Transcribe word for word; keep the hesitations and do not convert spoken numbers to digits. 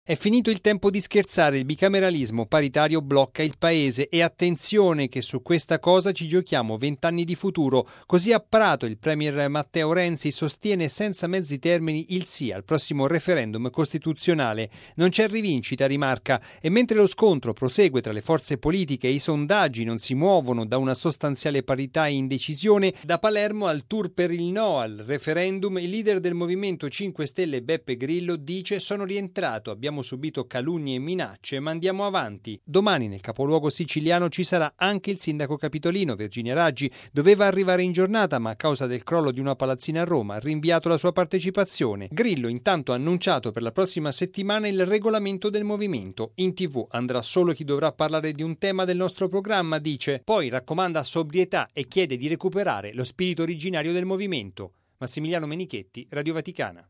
È finito il tempo di scherzare, il bicameralismo paritario blocca il paese e attenzione che su questa cosa ci giochiamo vent'anni di futuro. Così a Prato il premier Matteo Renzi sostiene senza mezzi termini il sì al prossimo referendum costituzionale. Non c'è rivincita, rimarca, e mentre lo scontro prosegue tra le forze politiche e i sondaggi non si muovono da una sostanziale parità e indecisione, da Palermo al tour per il no al referendum, il leader del Movimento cinque Stelle Beppe Grillo dice: sono rientrato, abbiamo Abbiamo subito calunnie e minacce, ma andiamo avanti. Domani nel capoluogo siciliano ci sarà anche il sindaco capitolino, Virginia Raggi. Doveva arrivare in giornata, ma a causa del crollo di una palazzina a Roma ha rinviato la sua partecipazione. Grillo intanto ha annunciato per la prossima settimana il regolamento del movimento. In tv andrà solo chi dovrà parlare di un tema del nostro programma, dice. Poi raccomanda sobrietà e chiede di recuperare lo spirito originario del movimento. Massimiliano Menichetti, Radio Vaticana.